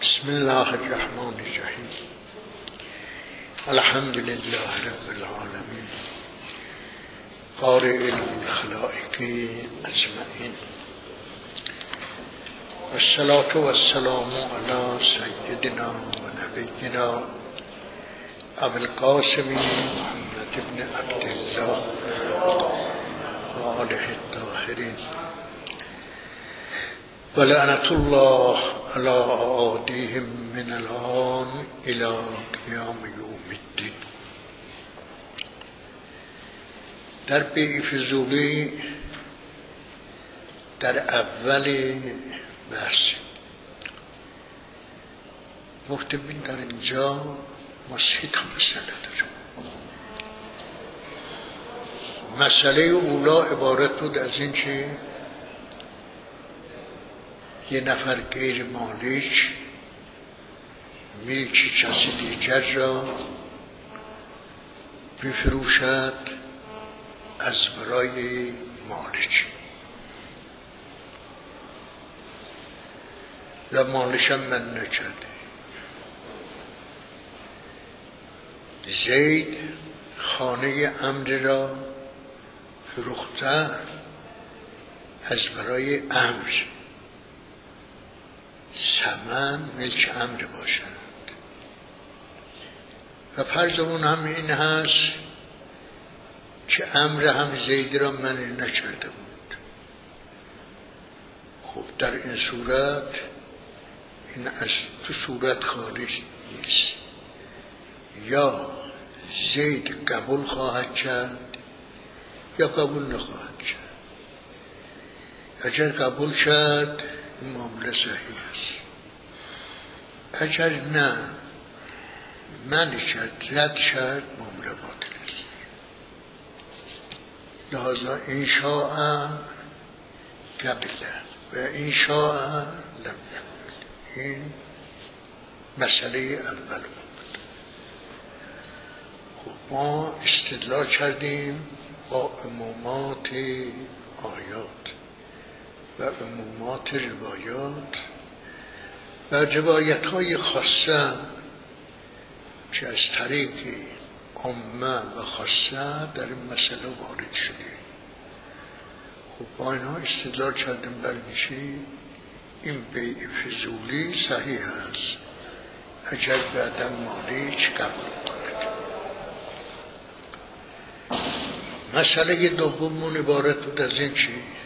بسم الله الرحمن الرحیم. الحمد لله رب العالمین بارئ الخلائق اجمعین والصلاة والسلام علی سیدنا و نبینا ابی القاسم محمد بن عبدالله و آله الطاهرین و لعنت الله علی اعادیهم من الان الی قیام یوم الدین. در بیع فضولی در اول بحث گفتیم در اینجا ما سه تا مسئله داریم. مسئله اولا عبارت بود از این که یه نفر غیر مالک ملک کسی دیگر را بفروشد از برای مالک و مالکم من نکرده. زید خانه عمرو را فروخته از برای عمرو، ثمن ملک عمرو باشد و فرضمون هم این هست که عمرو هم زید را منع نکرده بود. خب در این صورت این از تو صورت خارج نیست، یا زید قبول خواهد کرد یا قبول نخواهد کرد. اگر قبول کرد این معامله صحیح است، اگر نه منع کرد رد کرد معامله باطل است. لذا این شاء قبله و این شاء لم یقبل. این مسئله اول بود. خب ما استدلال کردیم با عمومات آیات و عمومات روایات و روایت های خاصه که از طریق عامه و خاصه در این مسئله وارد شده. خب با اینها استدلال کردیم بر میشه این بیع فضولی صحیح است اگر بعدا مالک قبول کنید. مسئله دوم عبارت بود از این که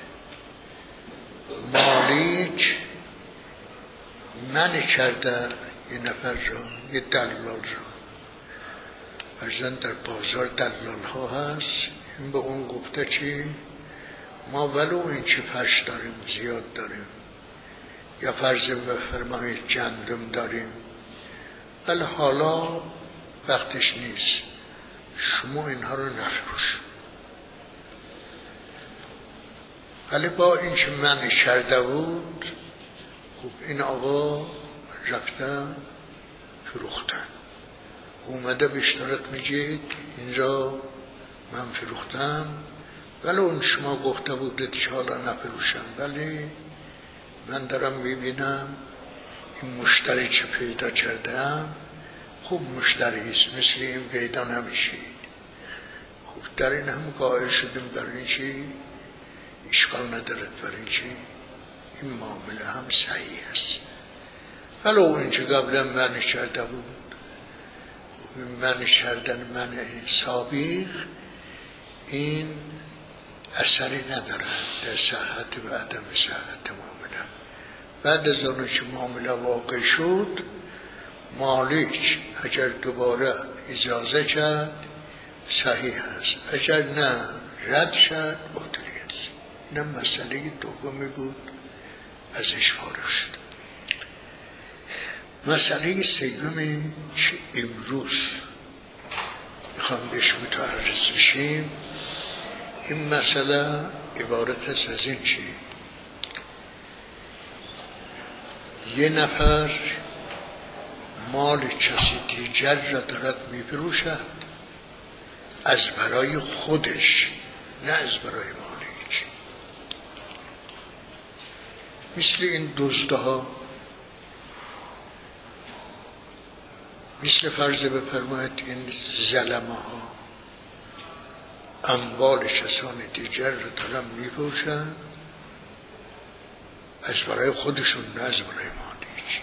مالک منع کرده یه نفر را، یه دلال را. فرضاً در بازار دلال ها هست، این به اون گفته که ما ولو این چه فرش داریم زیاد داریم یا فرض بفرمایید گندم داریم ولی حالا وقتش نیست، شما اینها رو نفروش. ولی با این که منع کرده بود، خب این آقا رفته فروخته، اومده به اشتراط میگه اینجا من فروختم ولی اون شما گفته بودید که حالا نفروشم، ولی من دارم میبینم این مشتری چه پیدا کردم خوب مشتری است، مثل این پیدا نمیشه. خب در این هم قائل شدیم بر این چی اشکال ندارد، بر این چی این معامله هم صحیح است. ولی اون که قبلا منع کرده بود، منع کردن منع سابق این اثری ندارد در صحت و عدم صحت معامله. بعد از آن که معامله واقع شد، مالک اگر دوباره اجازه کرد صحیح است، اگر نه رد شد باطل است. این هم مسئله دومی بود ازش فارغ شد. مسئله سومی که امروز میخوام بهش متعرض بشیم، این مسئله عبارت است از این که یه نفر مال کسی دیگر را دارد میفروشد از برای خودش، نه از برای مالک. مثل این دزدها مثل فرض بفرمایید این ظلمه ها اموال کسان دیگر رو دارن می‌فروشن، از برای خودشون نه از برای مالک.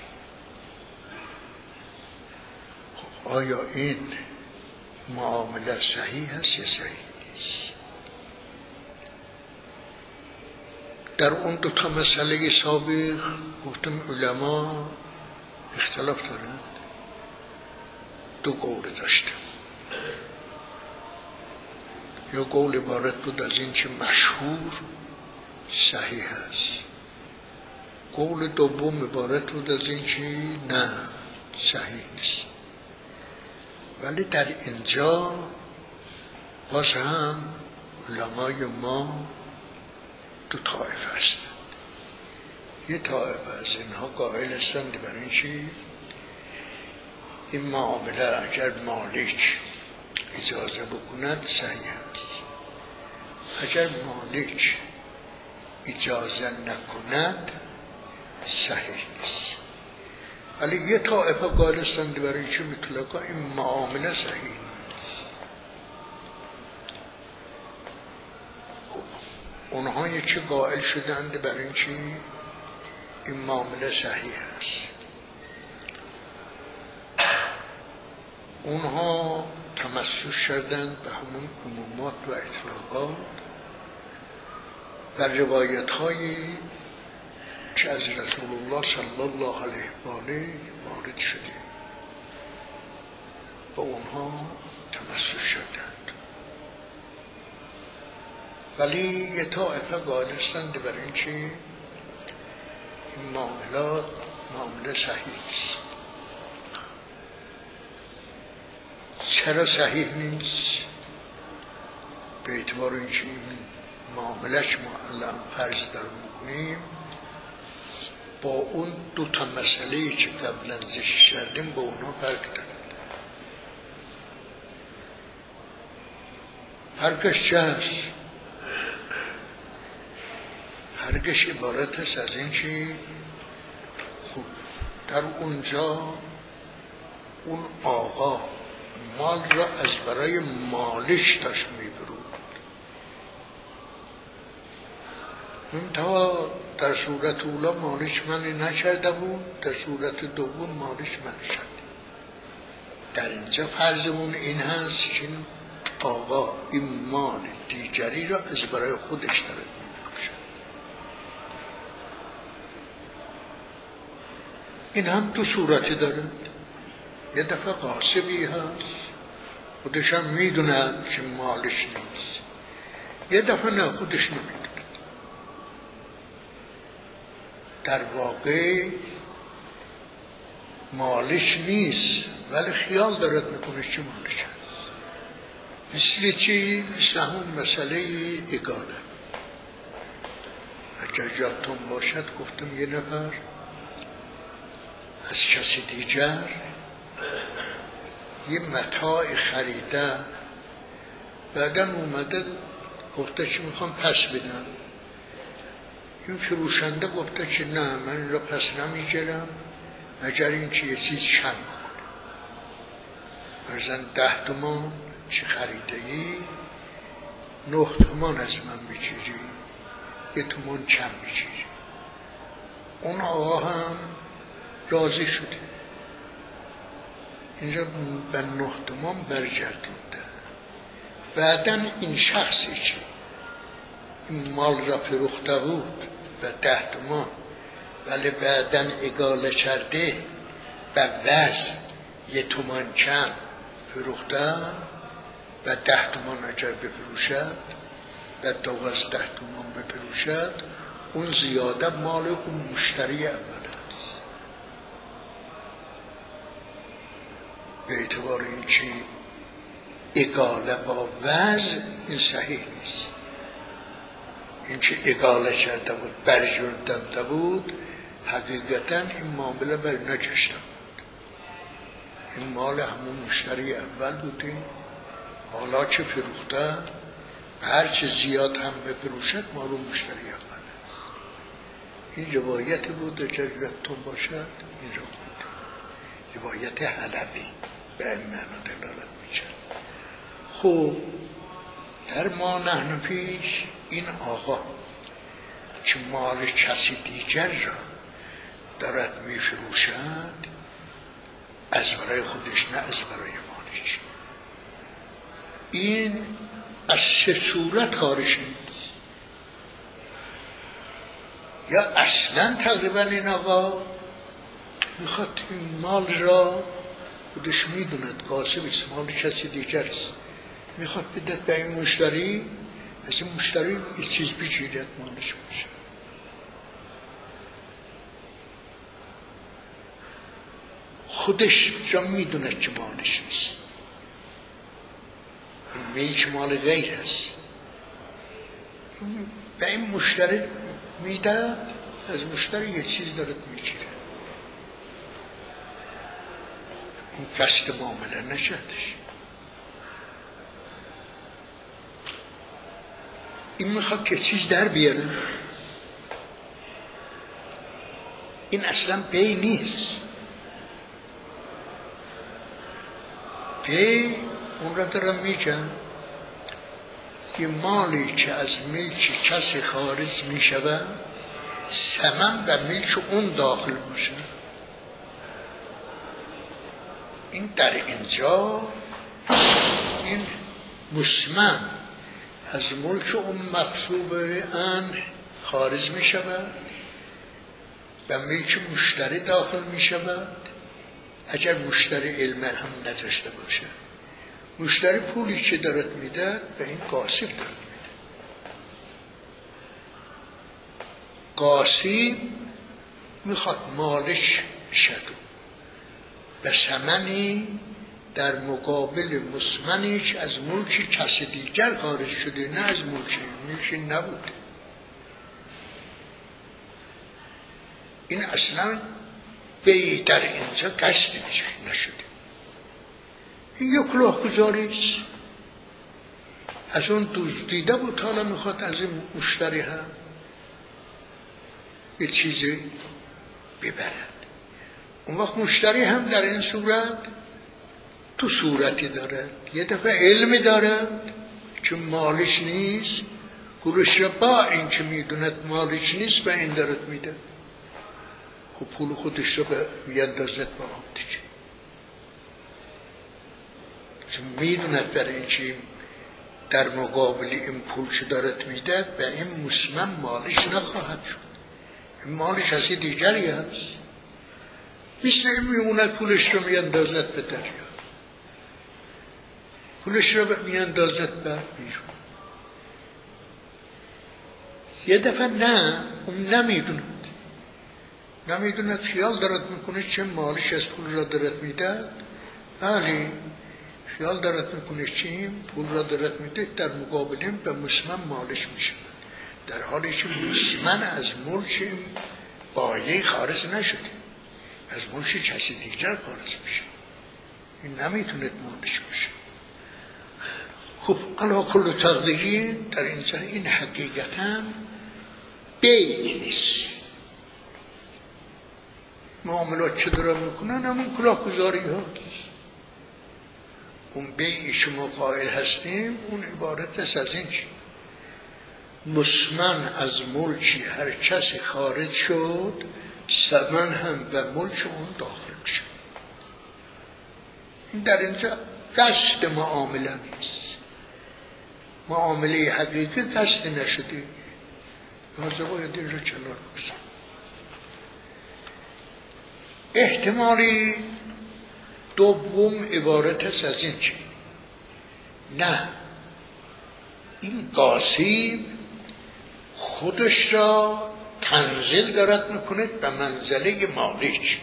خب آیا این معامله صحیح هست یا صحیح نیست؟ در اون دو تا مسئله سابق گفتم علما اختلاف دارن، دو قول داشتم. یا قول عبارت بود از این که مشهور صحیح است، قول دوم عبارت بود از این که نه صحیح نیست. ولی در اینجا باز هم علمای ما دو طایفه هستند. یه طایفه از اینها قائل هستند بر این که این معامله اگر مالک اجازه بکند صحیح است، اگر مالک اجازه نکند صحیح نیست. ولی یه طایفه قائل هستند بر این که مطلقا این معامله صحیح نیست. اونها یکی قائل شدند بر این که این معامله صحیح است، اونها تمسک شدند به همون عمومات و اطلاقات و روایت هایی که از رسول الله صلی الله علیه و آله وارد شده به اونها تمسک شدند. ولی یه طایفه قائل هستند بر این که این معامله صحیح نیست. چرا صحیح نیست؟ به اعتبار این که این معاملهش ما الان فرض در میکنیم با اون دو تا مسئله‌ای که قبلا ذکر کردیم با اونها فرق داره. فرقش چه هست؟ فرقش عبارت است از این که خب در اونجا اون آقا مال را از برای مالش داشت میبرود، منتها در صورت اولا مالش منی نکرده بود، در صورت دوم مالش من شد. در اینجا فرضمون این هست که این آقا این مال دیگری را از برای خودش دارد میبرد. این هم دو صورتی دارد. یه دفعه غاصبی هست خودش هم میدوند که مالش نیست، یه دفعه نه خودش نمیدوند. در واقع مالش نیست ولی خیال دارد میکنه که مالش هست. مثل چی؟ مثل همون مسئله اگاله. اگر جاتون باشد گفتم یه نفر از کسی دیگر یه متاع خریده، بعدم اومده گفته که میخوام پس بدم. این فروشنده گفته که نه من این را پس نمیگیرم مگر این که یه چیز کم کنه. مثلا 10 تومان چی خریده ای 9 تومان از من بگیری، 1 تومان کم بگیری. اون آقا هم راضی شده، اینجا به 9 تومان برگردونده. بعداً این شخصی که این مال را فروخته بود به 10 تومان ولی بعداً اگاله کرده به وزن 1 تومان کم فروخته و 10 تومان اگر بفروشد و 12 تومان بفروشد، اون زیاده مال اون مشتری اول است. به اعتبار این که اگاله با وزن این صحیح نیست. این که اگاله کرده بود برگردنده بود حقیقتا این معامله بر نگشته بود. این مال همون مشتری اول بوده، حالا که فروخته هرچه زیاد هم بفروشد مال اون مشتری اول است. این روایت بود اگر یادتون باشد اینجا بود، روایت حلبی. به این معنا دلالت می‌کرد. خب در ما نحن پیش این آقا که مال کسی دیگر را دارد میفروشد، از برای خودش نه از برای مالش، این از سه صورت خارج نیست. یا اصلا تقریبا این آقا میخواد این مال را خودش میدوند قاسم است، مال کسی دیگر است، میخواد بدهد به این مشتری، از این مشتری یک چیز بگیرد مالش باشه. خودش جا میدوند که مالش نیست، ملک مال غیر است، به این مشتری میدهد، از مشتری یک چیز دارد میگیره. اون قصد معامله نکردش، این میخواد که چیز در بیاره. این اصلا بی نیست. بی اون را دارم میگم که مالی که از ملک کسی خارج میشود ثمن به ملک اون داخل باشه. این در اینجا این مسمن از ملک اون مغصوب ان خارج می شود، به ملک مشتری داخل می شود. اگر مشتری علم هم نداشته باشه، مشتری پولی که دارد میده به این قاصب دارد میده. قاصب میخواد مالش شد به ثمنی در مقابل مسمنی که از ملک کسی دیگر خارج شده، نه از ملک نبود. این اصلا بی در اینجا قصد نشده. این یک کلاهگذاری است، از اون دزدیده بود، حالا میخواد از این مشتری هم یه چیزی ببرد. اون وقت مشتری هم در این صورت تو صورتی دارد، یه دفعه علمی دارد که مالش نیست، پولش را با این که میدوند مالش نیست به این دارد میده. خب پول خودش را به میاندازد با آب دیگه، چون میدوند برای این که در مقابل این پول که دارد میده به این مسمن مالش نخواهد شد، این مالش از دیگری هست. مثل این میموند پولش رو میاندازد به دریا، پولش رو میاندازد به بیرون. یه دفعه نه، اون نمیدوند، خیال دارد میکنه چه مالش از پول را دارد میده، بله خیال دارد میکنه چه پول را دارد میده، در مقابلیم به مسمن مالش میشه، در حالی که مسمن از ملک بایه خارج نشده، از ملک کسی دیگر خارج میشه، این نمیتونه مالش باشه. خب علا کل تقدیری در اینجا این حقیقتا بیعی نیست. معاملات چه دارن میکنن؟ همون کلاهگذاری هاست. اون بیعی شما قائل هستیم اون عبارت است از این چی؟ مسمن از ملکی هر کسی خارج شد، ثمن هم به ملک اون داخل شد. این در اینجا قصد معامله نیست، معامله حقیقی قصد نشده، لازم باید این را کنار بگذاریم. احتمالی دوم عبارت است از این چی؟ نه، این قاصب خودش را تنزل دارد میکنه به منزله مالک.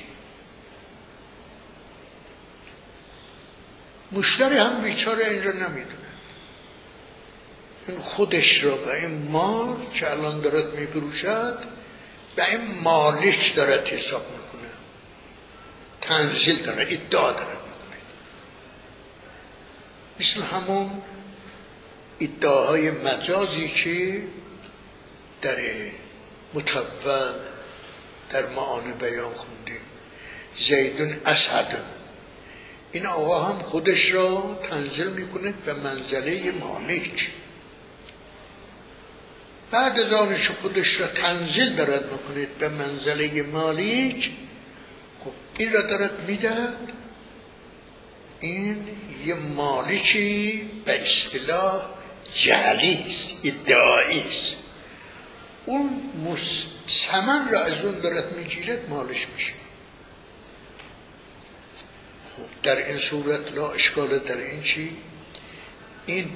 مشتری هم بیچاره این را نمیدونه، این خودش را به این مال که الان دارد میفروشد به این مالک دارد حساب میکنه، تنزیل دارد، ادعا دارد میکنه. مثل همون ادعاهای مجازی که در متول در معانی بیان خوندیم، زیدون اسعد، این آقا هم خودش را تنزل میکنه به منزله مالک. بعد از آنش خودش را تنزل دارد میکنه به منزله مالک، خب این را دارد میدهد. این یه مالکی به اصطلاح جعلی است، ادعایی است. اون ثمن را از اون دارد میگیرد، مالش میشه. خب در این صورت لا اشکال در این چی؟ این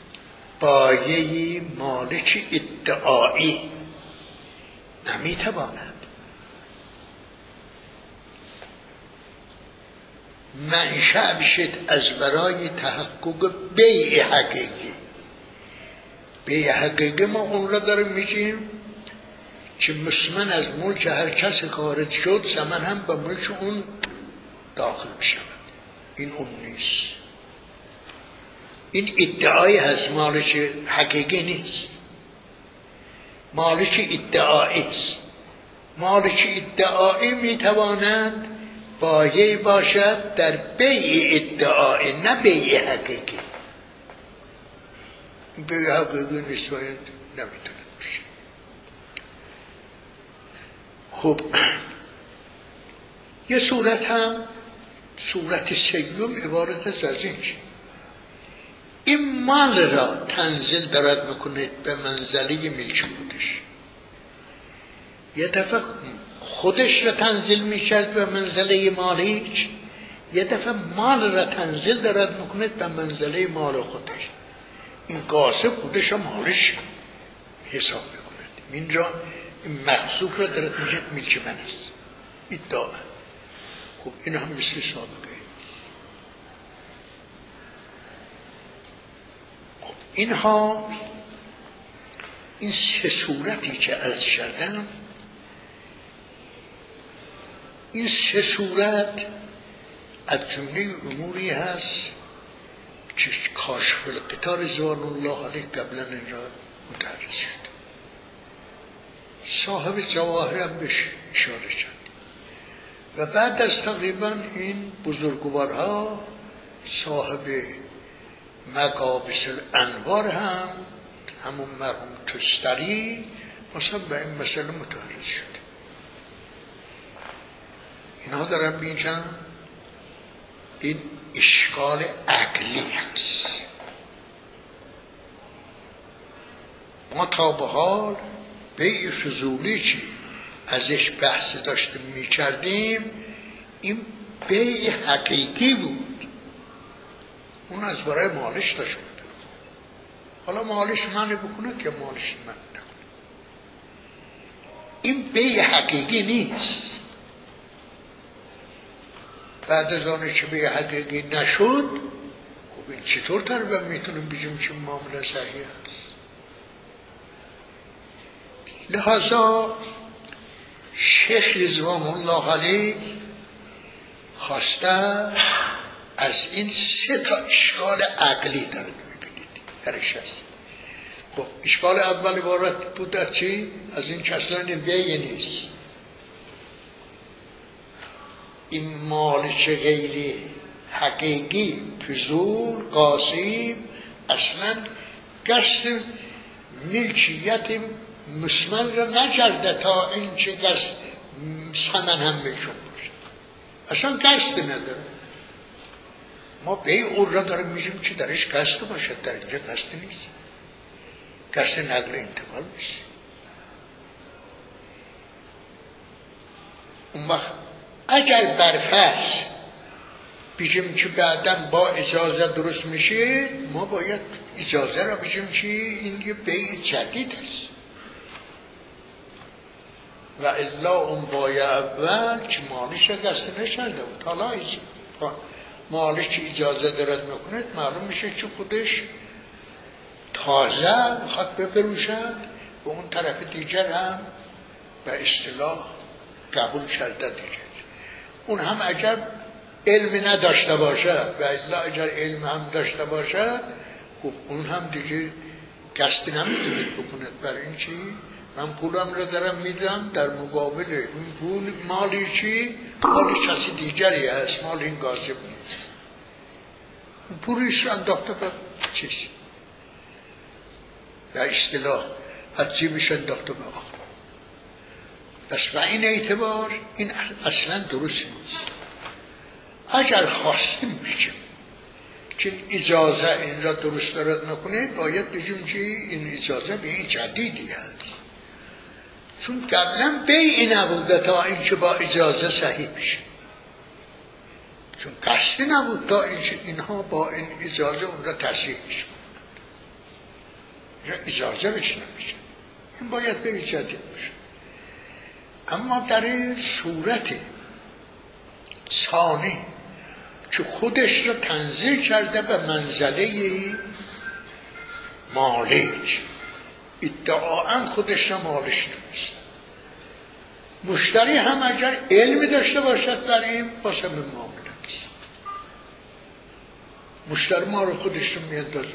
بایه مالک ادعایی نمیتواند منشأ بشد از برای تحقق بیع حقیقی. بیع حقیقی ما اون را داریم میگیم که مسلمان از ملک هر کس خارج شد ثمن هم به ملک اون داخل بشود. این اون نیست. این ادعای هست، مالک حقیقی نیست. مالک ادعایی است. مالک ادعایی میتواند بایع باشد در بیع ادعایی، نه بیع حقیقی. بیع حقیقی نیست، باید نمیتونه باشه. خب یه صورت هم، صورت سیوم عبارت است از این چی؟ این مال را تنزل دارد میکنید به منزله ملک خودش. یه دفعه خودش را تنزل میکرد به منزله مالک، یه دفعه مال را تنزل دارد میکنید به منزله مال خودش. این قاسم خودش را مالش حساب میکند. اینجا این مخصوص را دارد میشد ملک من است، ادعا. خب این هم مثل سابقه. خب اینها، این سه صورتی که عرض کردم، این سه صورت از جمله اموری هست که کاشف الغطا رضوان الله علیه قبلا اینجا مدرس شد. صاحب جواهر هم بهش اشاره کرد. و بعد از تقریبا این بزرگوارها صاحب مقابس الانوار هم، همون مرحوم تستری، مثلا به این مسئله متعرض شد. اینها دارن میگن این اشکال عقلی هست. ما تا به حال بیع فضولی چی ازش بحث داشتیم میکردیم، این بیع حقیقی بود. اون از برای مالش داشت میده. حالا مالش منع بکنه که مالش منع نکنه. این بیع حقیقی نیست. بعد از آنه که بیع حقیقی نشد، خب این چطور تر میتونیم بگیم چه معامله صحیح است؟ لحاظا شیخ رضوان الله علیه خواسته از این سه تا اشکال عقلی داره میبینید درش هست. خب اشکال اول عبارت بود از چی؟ از این کسان بیع نیست. این مالک غیر حقیقی فضول قاسم اصلا قصد ملکیت مسلمان را نکرده تا این چه قصد ثمن هم بشون باشه. اصلا قصد نداره. ما بیع اون را داریم میگیم که درش قصد باشد، در اینجا قصد نیست. قصد نقل انتقال نیست. اون وقت اگر برفرض بگیم که بعداً با اجازه درست میشه، ما باید اجازه را بگیم که این یه بیع جدید است. و الا اون بایع اول که مالش را قصد نشرده بود، حالا مالش که اجازه دارد میکنه، معلوم میشه که خودش تازه میخواد بفروشد و اون طرف دیگر هم به اصطلاح قبول کرده دیگر. اون هم اگر علم نداشته باشد و الا اگر علم هم داشته باشد، خب اون هم دیگه قصد نمیتونید بکند. برای این چی؟ من پولم رو دارم میدم، در مقابل این پول مالی چی؟ مال کسی دیگری هست، مال این قاسم نیست. پولش رو انداخته به چیز، در اصطلاح از جیبش انداخته به آب. پس و این اعتبار این اصلا درست نیست. اگر خواستیم بگیم که اجازه این را درست دارد نکنه، باید بگیم که این اجازه به این جدیدی هست، چون قبلا بیعی نبوده تا این که با اجازه صحیح بشه، چون قصدی نبود تا اینها با این اجازه اون را تصحیح بشه، اجازه بشه نمیشه، این باید به جدید بشه. اما در این صورت ثانی که خودش را تنزیل کرده به منزله مالک، ادعاً خودش را مالش نمیست، مشتری هم اگر علمی داشته باشد در این واسه به معامله است، مشتری ما رو خودش رو میاندازه.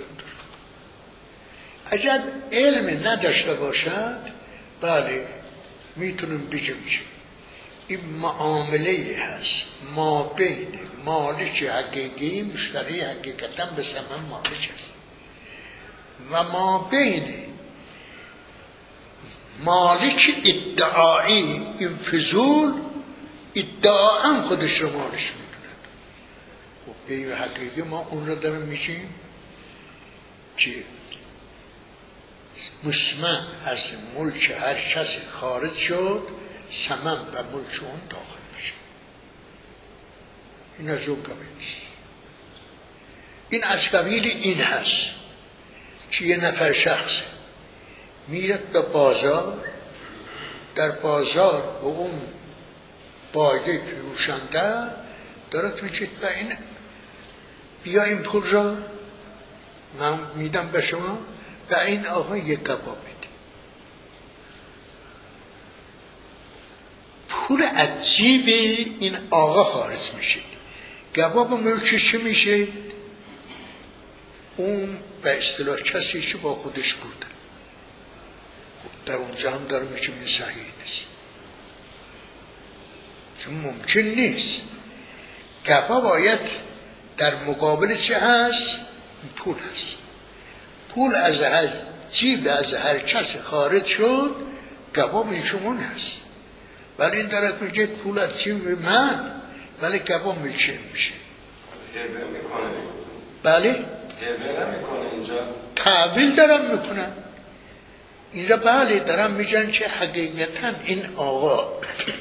اگر علم نداشته باشد، بله میتونیم بگیم چه این معامله هست ما بین مالک حقیقی، مشتری حقیقتا به ثمن مالک است، و ما بین مالک ادعایی، این فضول ادعاً خودش رو مالش میدوند. خب به حقیقی ما اون رو داریم میشیم که مسمن از ملک هر کسی خارج شد، ثمن و ملک اون داخل میشه. این از اون قبیل است. این از قبیل این هست که یه نفر شخص میرد به بازار، در بازار به اون بایه فروشنده دارد میگه و این بیا این پول را من میدم به شما و این آقا یک کباب بده. پول عجیب این آقا خارج میشه. کباب ملکش چه میشه؟ اون به اصطلاح کسی که با خودش بود. در اونجا هم داره میشه این صحیح نیست، چون ممکن نیست. کباب باید در مقابل چه هست؟ پول هست. پول از هر جیب از هر کس خارج شد، کباب میشمون هست. ولی این دارد میگه پول از جیب من، ولی کباب میشه میشه. بله؟ اینجا تعبیل دارم میکنن اینجا. بله دارم میگن که حقیقتا این آقا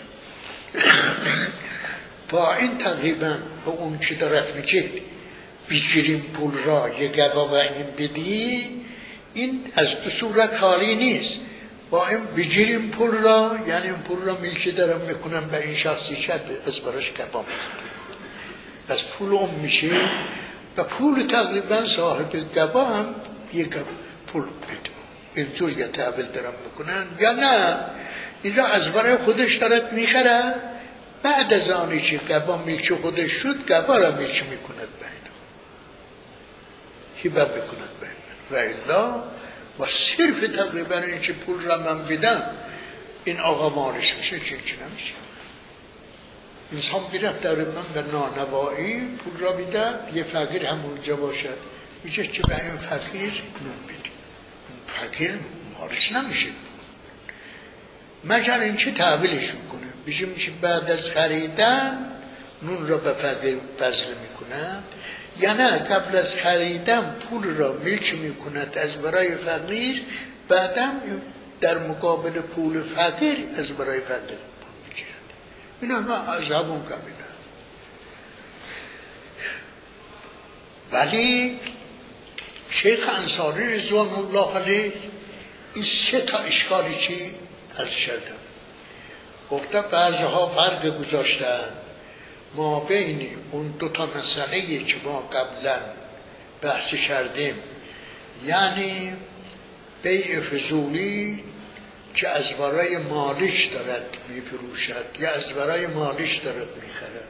با این تقریبا به اون چی دارد میگه بگیریم پول را یه کباب این بدی، این از دو صورت خالی نیست. با این بگیریم پول را یعنی این پول را ملکی دارم میکنم به این شخصی که از براش کباب از پول اون میشه و پول تقریبا صاحب کباب هم یک پول بده. اینجور یه تعبیل دارم میکنن یا نه اینجا از برای خودش دارد میخره، بعد از آنی که کباب ملکی خودش شد کباب را ملکی میکند به اینا، هبه میکند به اینا. و الا و صرف تقریبا این که پول را من بدم این آقا مالش میشه چه نمیشه. انسان بیرفت در من به نانوایی پول را بیده، یه فقیر همونجا باشد میشه که به این فقیر نون بده، فقیر مالش نمیشه مگر این که تحویلش میکنه. بگیم که بعد از خریدن نون را به فقیر بذل میکنه یا نه قبل از خریدن پول را ملک میکند از برای فقیر، بعدم در مقابل پول فقیر از برای فقیر پول میگیرد. این همه از همون قبیله. ولی شیخ انصاری رضوان الله علیه این سه تا اشکالی چی از کردم گفته بعضها فرق گذاشتن ما بین اون دو تا مسئله که ما قبلا بحث کردیم، یعنی بیع فضولی که از برای مالش دارد میفروشد یا از برای مالش دارد میخرد،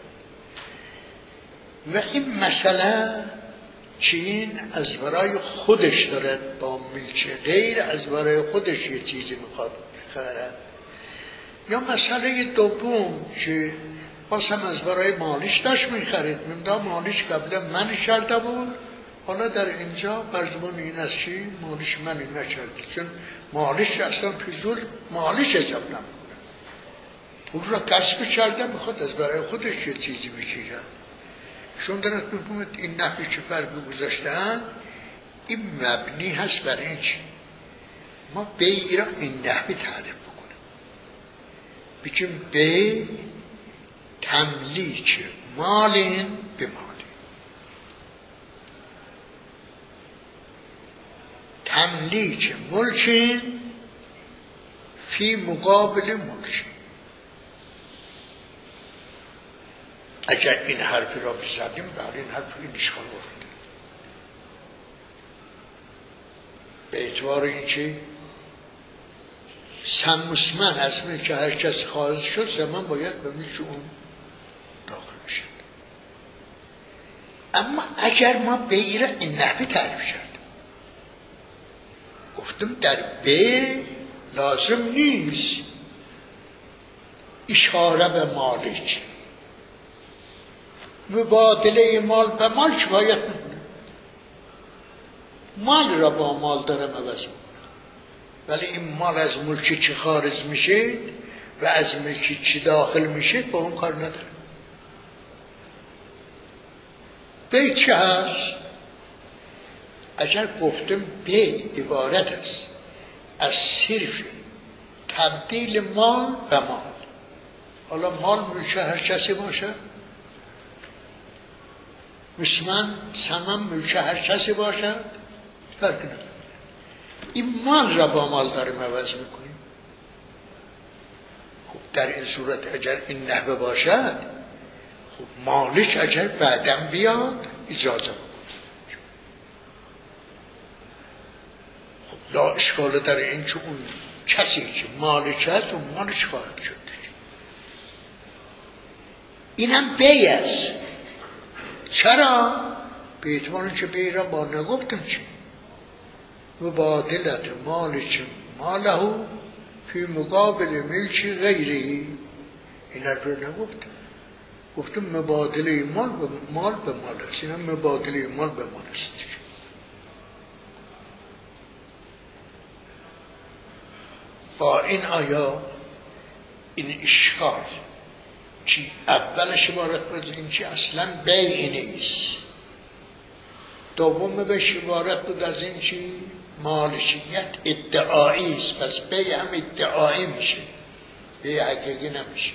و این مسئله که این از برای خودش دارد با ملک غیر از برای خودش یه چیزی میخواد بخرد، یا مسئله دوم که باز هم از برای مالیش داشت میخرید. ممدا مالیش قبلا من کرده بود، حالا در اینجا برزمان این است چی؟ مالیش منی نکردی، چون مالیش اصلا پیزور مالیش اجاب نمونه، اون را کسب کرده، میخواد از برای خودش یه چیزی بگیره. شون دارد میفهمید این نحوی که فرقی گذاشتن این مبنی هست برای این چی؟ ما بیع را این نحوی تعریف بکنیم، بگیم بیع تملیک مالین به مالی، تملیک ملکین فی مقابل ملکین. اگر این حرفی را بزدیم برای این حرف این اشکال ورده، به اعتبار این که سمسمن از ملک هر کس خارج شد، زمان باید به ملک اون داخل بشد. اما اگر ما بیع را این نحوی تعریف کرد، گفتم در بیع لازم نیست اشاره به مالک، مبادله مال به مال کفایت میکنه، مال را با مال داره عوض میکنه، ولی این مال از ملکی چی خارج میشه و از ملکی چی داخل میشه با اون کار نداره. بیع چه هست؟ اگر گفتم بیع عبارت است از صرف تبدیل مال به مال، حالا مال ملک هر کسی باشه، مسمن سمن ملک هر کسی باشد، فرق نداره، این مال را با مال داریم عوض میکنیم. خب در این صورت اگر این نحوه باشد، خب مالک اگر بعدم بیاد اجازه بکنه، خب لا اشکال در این که اون کسی که مالک هست اون مالک خواهد شد. اینم بیع است. چرا؟ به اعتبار که بیع را با نگفتم چی؟ مبادلت مالک ماله فی مقابل ملک غیره، این حرف را نگفتم، گفتم مبادله مال به مال است، اینم مبادله مال به مال است. با این آیا این اشکال چی اولش عبارت بود این چی اصلا بیع نیست، دوم بهش عبارت بود از این چی مالکیت ادعایی است، پس بیع هم ادعایی میشه، بیع حقیقی نمیشه.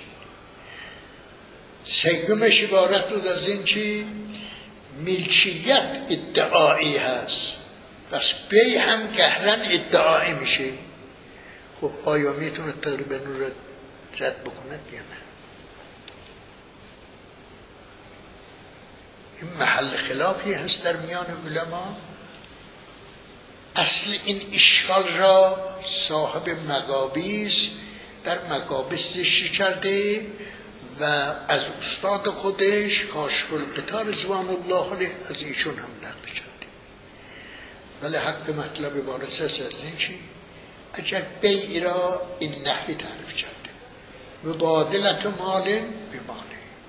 سومش عبارت بود از این چی ملکیت ادعایی هست، پس بیع هم گهرن ادعایی میشه. خب آیا میتونه تقریبا رو رد بکنه یا نه؟ این محل خلافی هست در میان علما. اصل این اشکال را صاحب مقابیس در مقابس زشتی کرده و از استاد خودش کاشف القطار رضوان الله علیه از ایشون هم نقل کرده. ولی حق مطلب بارس است از این چی؟ اگر بیع را این نحوی تعریف کرده مبادلت مال به مال،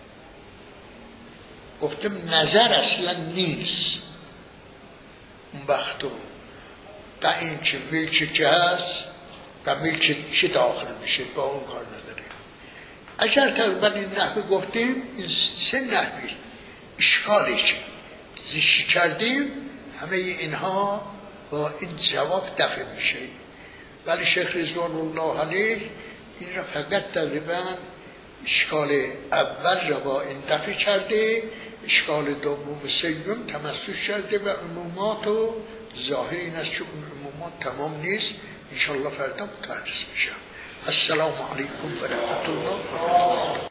گفتم نظر اصلا نیست اون وقت تا این چه ملک چه هست و ملک چه داخل میشه با اون کار نداره. اگر تقریبا این نحوی گفتیم، این سه نحوی اشکالی که زشتی کردیم همه اینها با این جواب دفع میشه. ولی شیخ رضوان الله علیه این را فقط تقریبا اشکال اول را با این دفع کرده، اشکال دوم سوم تمسک کرده و عمومات و ظاهر این است که اون عمومات تمام نیست. انشاءالله فردا متعرض میشم. السلام علیکم و رحمت الله و برکاته.